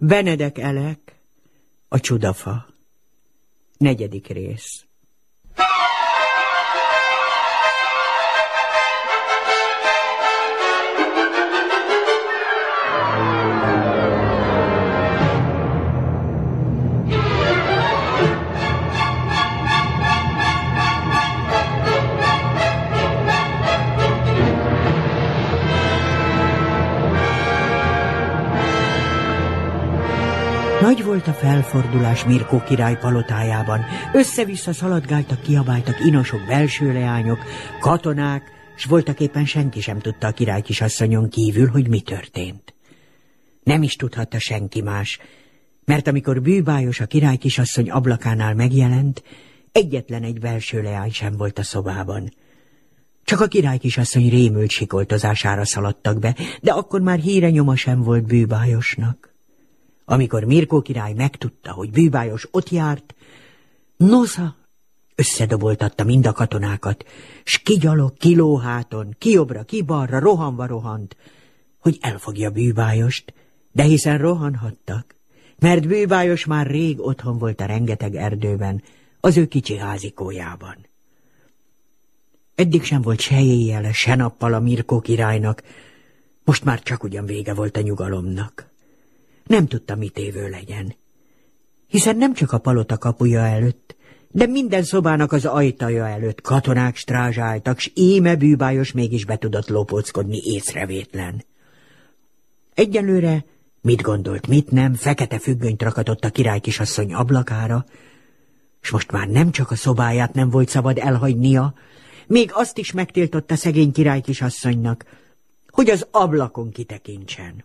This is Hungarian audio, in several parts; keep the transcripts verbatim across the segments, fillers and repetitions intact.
Benedek Elek, a csudafa. Negyedik rész. Nagy volt a felfordulás Mirkó király palotájában. Össze-vissza szaladgáltak, kiabáltak inosok, belső leányok, katonák, s voltaképpen senki sem tudta a király kisasszonyon kívül, hogy mi történt. Nem is tudhatta senki más, mert amikor bűbájos a király kisasszony ablakánál megjelent, egyetlen egy belső leány sem volt a szobában. Csak a király kisasszony rémült sikoltozására szaladtak be, de akkor már híre nyoma sem volt bűbájosnak. Amikor Mirkó király megtudta, hogy bűbájos ott járt, nosza, összedoboltatta mind a katonákat, s kigyalog, kilóháton, kijobbra, kibalra, rohanva rohant, hogy elfogja bűbájost, de hiszen rohanhattak, mert bűbájos már rég otthon volt a rengeteg erdőben, az ő kicsi házikójában. Eddig sem volt se éjjel, se nappal a Mirkó királynak, most már csak ugyan vége volt a nyugalomnak. Nem tudta, mit évő legyen, hiszen nem csak a palota kapuja előtt, de minden szobának az ajtaja előtt katonák strázsáltak, s íme bűbájos mégis be tudott lopóckodni észrevétlen. Egyelőre mit gondolt, mit nem, fekete függönyt rakatott a király kisasszony ablakára, s most már nem csak a szobáját nem volt szabad elhagynia, még azt is megtiltotta szegény király kisasszonynak, hogy az ablakon kitekintsen.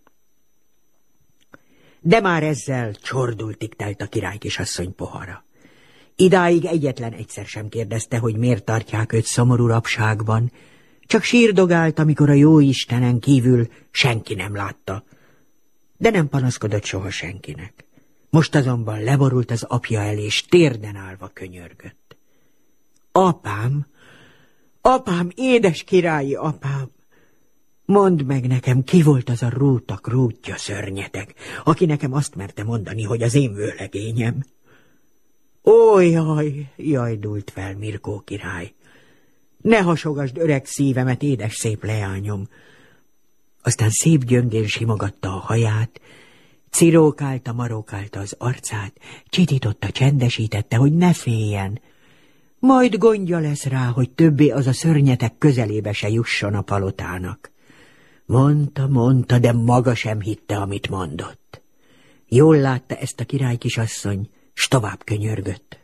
De már ezzel csordultig telt a király kisasszony pohara. Idáig egyetlen egyszer sem kérdezte, hogy miért tartják őt szomorú rabságban, csak sírdogált, amikor a jó Istenen kívül senki nem látta. De nem panaszkodott soha senkinek. Most azonban leborult az apja elé, és térden állva könyörgött. Apám, apám, édes királyi apám! Mondd meg nekem, ki volt az a rútak rútja szörnyeteg, aki nekem azt merte mondani, hogy az én vőlegényem. Ó, jaj, jajdult fel Mirkó király. Ne hasogasd öreg szívemet, édes szép leányom. Aztán szép gyöngén simogatta a haját, cirókálta, marókálta az arcát, csitította, csendesítette, hogy ne féljen. Majd gondja lesz rá, hogy többé az a szörnyeteg közelébe se jusson a palotának. Mondta, mondta, de maga sem hitte, amit mondott. Jól látta ezt a király kisasszony, s tovább könyörgött.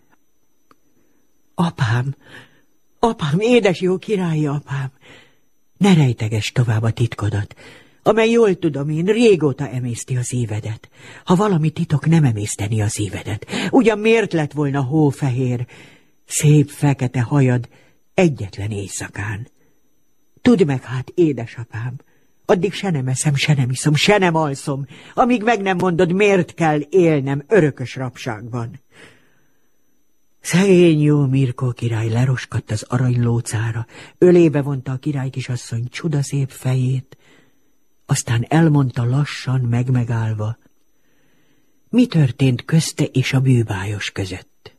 Apám, apám, édes jó királyi apám, ne rejteges tovább a titkodat, amely jól tudom én, régóta emészti a szívedet. Ha valami titok nem emészteni a szívedet, ugyan miért lett volna hófehér, szép fekete hajad egyetlen éjszakán? Tudd meg hát, édesapám, addig se nem eszem, se nem iszom, se nem alszom, amíg meg nem mondod, miért kell élnem örökös rabságban. Szegény jó Mirkó király leroskadt az aranylócára, ölébe vonta a király kisasszony csudaszép fejét, aztán elmondta lassan, megmegállva, mi történt közte és a bűbájos között.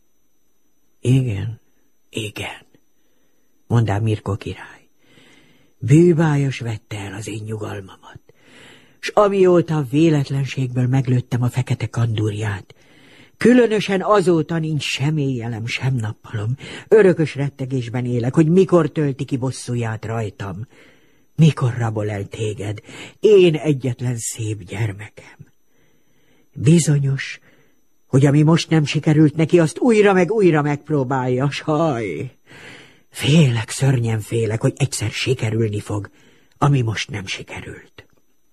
Igen, igen, mondá Mirkó király. Bűbájos vette el az én nyugalmamat, s amióta a véletlenségből meglőttem a fekete kandúrját, különösen azóta nincs sem éjjelem, sem nappalom, örökös rettegésben élek, hogy mikor tölti ki bosszúját rajtam, mikor rabol el téged, én egyetlen szép gyermekem. Bizonyos, hogy ami most nem sikerült neki, azt újra meg újra megpróbálja, saj! Félek, szörnyen félek, hogy egyszer sikerülni fog, ami most nem sikerült.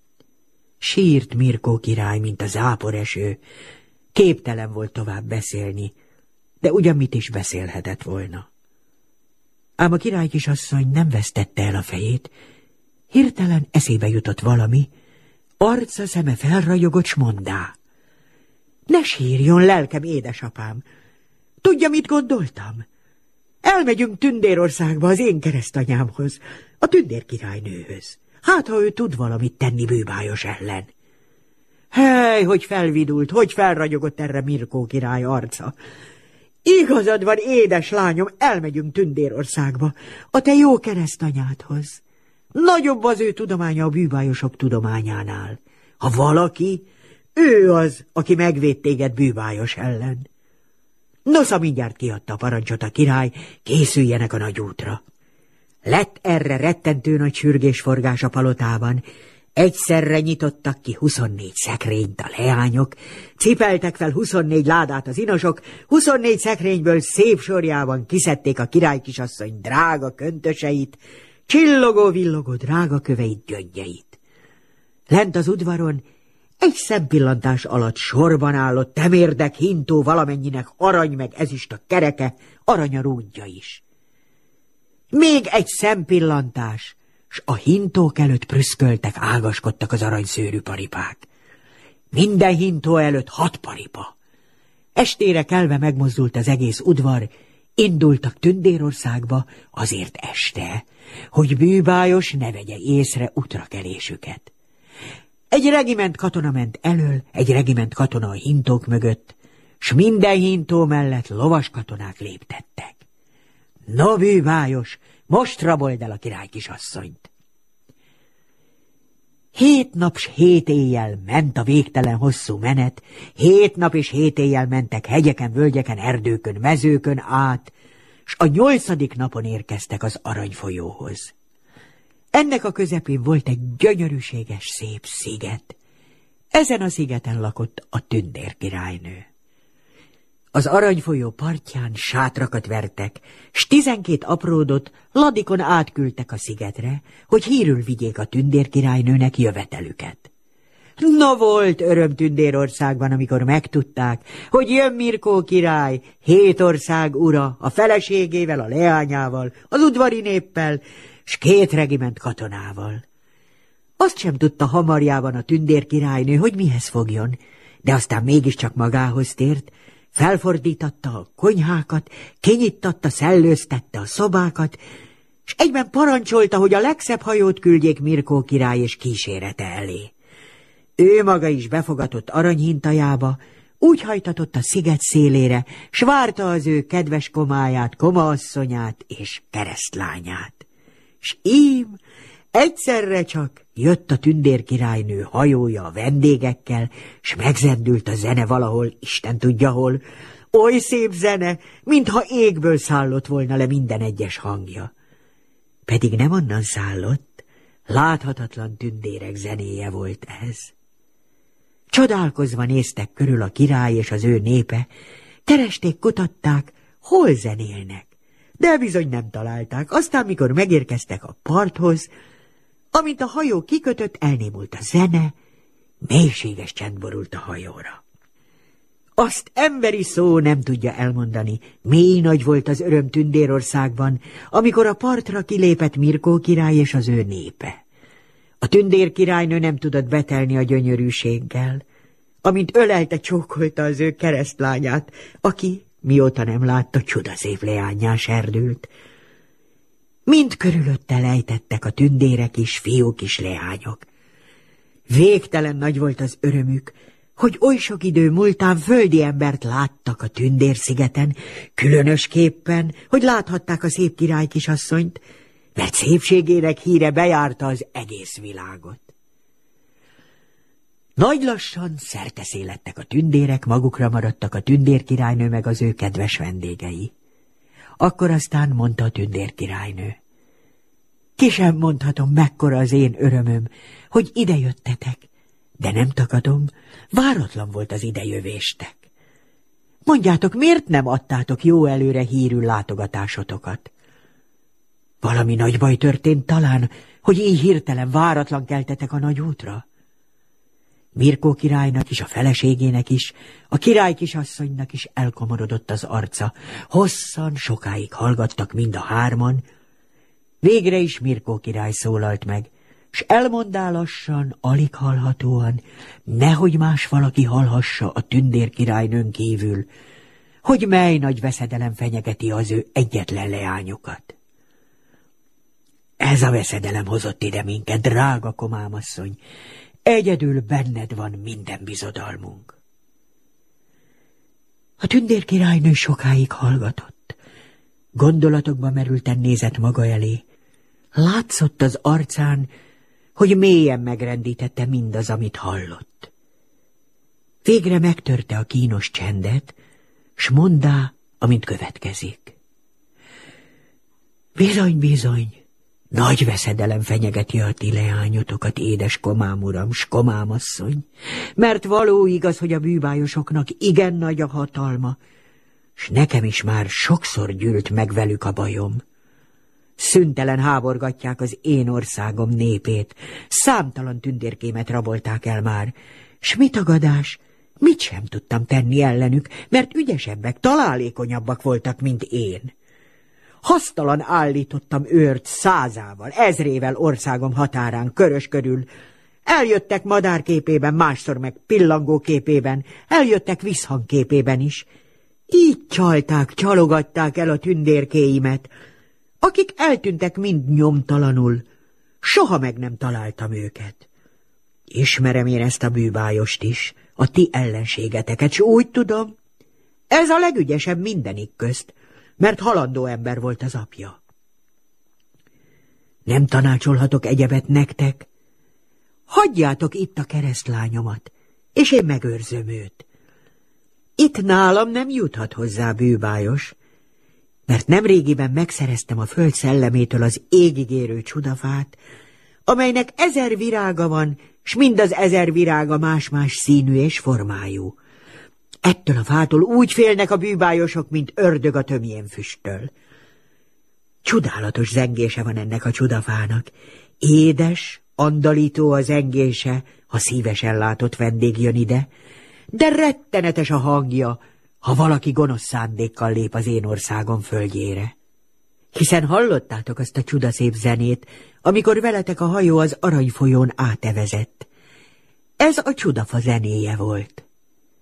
Sírt Mirkó király, mint a záporeső, képtelen volt tovább beszélni, de ugyan mit is beszélhetett volna. Ám a király kisasszony nem vesztette el a fejét, hirtelen eszébe jutott valami, arca szeme felragyogott, s mondá. Ne sírjon, lelkem, édesapám! Tudja, mit gondoltam? Elmegyünk Tündérországba az én keresztanyámhoz, a tündérkirálynőhöz. Hát, ha ő tud valamit tenni bűbájos ellen. Hely, hogy felvidult, hogy felragyogott erre Mirkó király arca. Igazad van, édes lányom, elmegyünk Tündérországba, a te jó keresztanyádhoz. Nagyobb az ő tudománya a bűbájosok tudományánál. Ha valaki, ő az, aki megvéd téged bűbájos ellen. Nosza, mindjárt kiadta a parancsot a király, készüljenek a nagy útra. Lett erre rettentő nagy sürgésforgás a palotában. Egyszerre nyitottak ki huszonnégy szekrényt a leányok, cipeltek fel huszonnégy ládát az inosok, huszonnégy szekrényből szép sorjában kiszedték a királykisasszony drága köntöseit, csillogó-villogó drága köveit, gyöngyeit. Lent az udvaron egy szempillantás alatt sorban állott temérdek hintó valamennyinek arany meg ezüst a kereke, arany a rúdja is. Még egy szempillantás, s a hintók előtt prüszköltek, ágaskodtak az aranyszőrű paripák. Minden hintó előtt hat paripa. Estére kelve megmozdult az egész udvar, indultak Tündérországba azért este, hogy bűbájos ne vegye észre utrakelésüket. Egy regiment katona ment elől, egy regiment katona a hintók mögött, s minden hintó mellett lovas katonák léptettek. No, bűbájos, most rabold el a királykisasszonyt! Hét nap s hét éjjel ment a végtelen hosszú menet, hét nap és hét éjjel mentek hegyeken, völgyeken, erdőkön, mezőkön át, s a nyolcadik napon érkeztek az aranyfolyóhoz. Ennek a közepén volt egy gyönyörűséges, szép sziget. Ezen a szigeten lakott a Tündér királynő. Az aranyfolyó partján sátrakat vertek, s tizenkét apródot ladikon átküldtek a szigetre, hogy hírül vigyék a Tündér királynőnek jövetelüket. No, volt öröm Tündérországban, amikor megtudták, hogy jön Mirkó király, hét ország ura, a feleségével, a leányával, az udvari néppel, s két regiment katonával. Azt sem tudta hamarjában a Tündér királynő, hogy mihez fogjon, de aztán mégiscsak magához tért, felfordítatta a konyhákat, kinyittatta, szellőztette a szobákat, s egyben parancsolta, hogy a legszebb hajót küldjék Mirkó király és kísérete elé. Ő maga is befogatott aranyhintajába, úgy hajtatott a sziget szélére, s várta az ő kedves komáját, komaasszonyát és keresztlányát. S ím egyszerre csak jött a Tündér királynő hajója a vendégekkel, s megzendült a zene valahol, Isten tudja hol. Oly szép zene, mintha égből szállott volna le minden egyes hangja. Pedig nem onnan szállott, láthatatlan tündérek zenéje volt ez. Csodálkozva néztek körül a király és az ő népe, keresték, kutatták, hol zenélnek, de bizony nem találták. Aztán, mikor megérkeztek a parthoz, amint a hajó kikötött, elnémult a zene, mélységes csend borult a hajóra. Azt emberi szó nem tudja elmondani, mély nagy volt az öröm Tündérországban, amikor a partra kilépett Mirkó király és az ő népe. A Tündér királynő nem tudott betelni a gyönyörűséggel, amint ölelte, csókolta az ő keresztlányát, aki, mióta nem látta, csodaszép leánnyá serdült. Mind körülötte lejtettek a tündérek is, fiúk is, leányok. Végtelen nagy volt az örömük, hogy oly sok idő múltán földi embert láttak a Tündérszigeten, különösképpen, hogy láthatták a szép király kisasszonyt, mert szépségének híre bejárta az egész világot. Nagy lassan szerteszélettek a tündérek, magukra maradtak a Tündér királynő meg az ő kedves vendégei. Akkor aztán mondta a Tündér királynő: ki sem mondhatom, mekkora az én örömöm, hogy idejöttetek, de nem tagadom, váratlan volt az idejövéstek. Mondjátok, miért nem adtátok jó előre hírű látogatásotokat? Valami nagy baj történt talán, hogy így hirtelen váratlan keltetek a nagy útra? Mirkó királynak is, a feleségének is, a király kisasszonynak is elkomorodott az arca. Hosszan, sokáig hallgattak mind a hárman. Végre is Mirkó király szólalt meg, s elmondá lassan, alig hallhatóan, nehogy más valaki hallhassa a Tündér királynőn kívül, hogy mely nagy veszedelem fenyegeti az ő egyetlen leányokat. Ez a veszedelem hozott ide minket, drága komámasszony. Egyedül benned van minden bizodalmunk. A tündérkirálynő sokáig hallgatott. Gondolatokba merülten nézett maga elé. Látszott az arcán, hogy mélyen megrendítette mindaz, amit hallott. Végre megtörte a kínos csendet, s mondá, amint következik. Bizony, bizony, nagy veszedelem fenyegeti a ti leányotokat, édes komám uram, s komám asszony, mert való igaz, hogy a bűbájosoknak igen nagy a hatalma, s nekem is már sokszor gyűlt meg velük a bajom. Szüntelen háborgatják az én országom népét, számtalan tündérkémet rabolták el már, s mi tagadás, mit sem tudtam tenni ellenük, mert ügyesebbek, találékonyabbak voltak, mint én. Hasztalan állítottam őrt százával, ezrével országom határán körös körül. Eljöttek madárképében, másszor meg pillangó képében, eljöttek visszhangképében is. Így csalták, csalogatták el a tündérkéimet, akik eltűntek mind nyomtalanul. Soha meg nem találtam őket. Ismerem én ezt a bűbájost is, a ti ellenségeteket, s úgy tudom, ez a legügyesebb mindenik közt, mert halandó ember volt az apja. Nem tanácsolhatok egyebet nektek? Hagyjátok itt a keresztlányomat, és én megőrzöm őt. Itt nálam nem juthat hozzá bűbájos, mert nemrégiben megszereztem a föld szellemétől az égig érő csudafát, amelynek ezer virága van, s mind az ezer virága más-más színű és formájú. Ettől a fától úgy félnek a bűbájosok, mint ördög a tömjén füsttől. Csodálatos zengése van ennek a csudafának. Édes, andalító a zengése, ha szívesen látott vendég jön ide, de rettenetes a hangja, ha valaki gonosz szándékkal lép az én országom földjére. Hiszen hallottátok azt a csudaszép zenét, amikor veletek a hajó az aranyfolyón átevezett. Ez a csudafa zenéje volt.